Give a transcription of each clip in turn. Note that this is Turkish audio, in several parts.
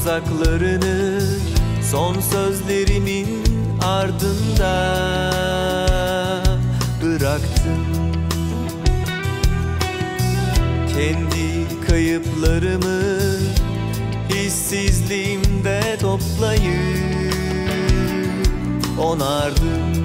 tuzaklarını son sözlerimin ardında bıraktım. Kendi kayıplarımı hissizliğimde toplayıp onardım.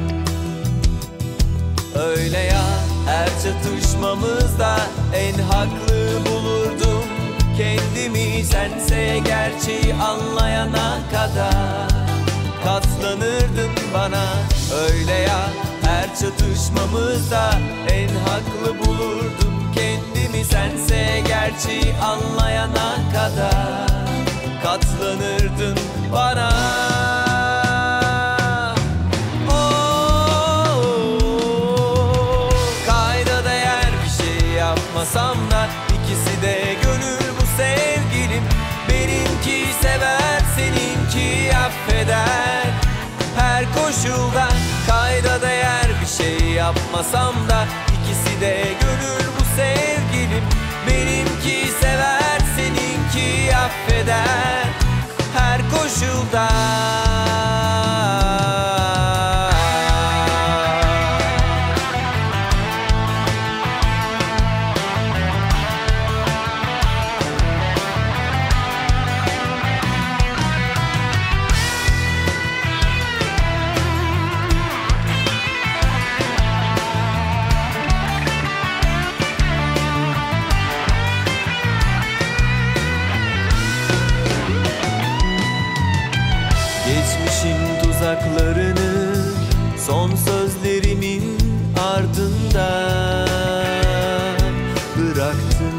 Öyle ya, her çatışmamızda en haklı bulurdum kendimi. Sense gerçeği anlayana kadar katlanırdın bana. Öyle ya, her çatışmamızda en haklı bulurdum kendimi. Sense gerçeği anlayana kadar katlanırdın bana. Kayda değer bir şey yapmasam da ikisi de gönül bu sevgilim. Benimki sever, seninki affeder her koşulda. Kayda değer bir şey yapmasam da ikisi de gönül bu sevgilim. Benimki sever, seninki affeder her koşulda. Geçmişin tuzaklarını son sözlerimin ardında bıraktım.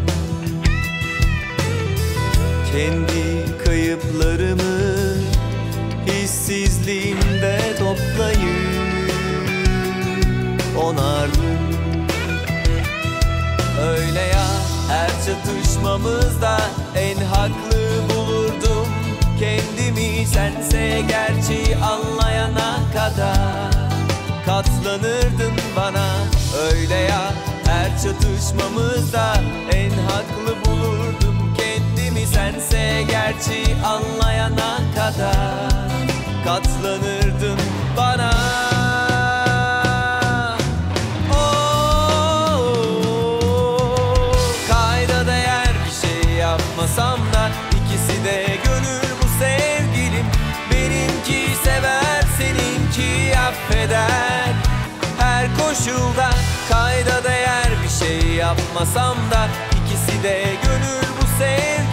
Kendi kayıplarımı hissizliğimde toplayıp onardım. Öyle ya, her çatışmamızda en haklı bulurdum kendimi. Sense gerçeği anlayana kadar katlanırdın bana. Öyle ya, her çatışmamızda en haklı bulurdum kendimi. Sense gerçeği anlayana kadar katlanırdın bana. Kayda değer bir şey yapmasam da ikisi de gönül bu sevgilim. Benimki sever, seninki affeder her koşulda. Kayda değer bir şey yapmasam da ikisi de gönül bu sevgilim.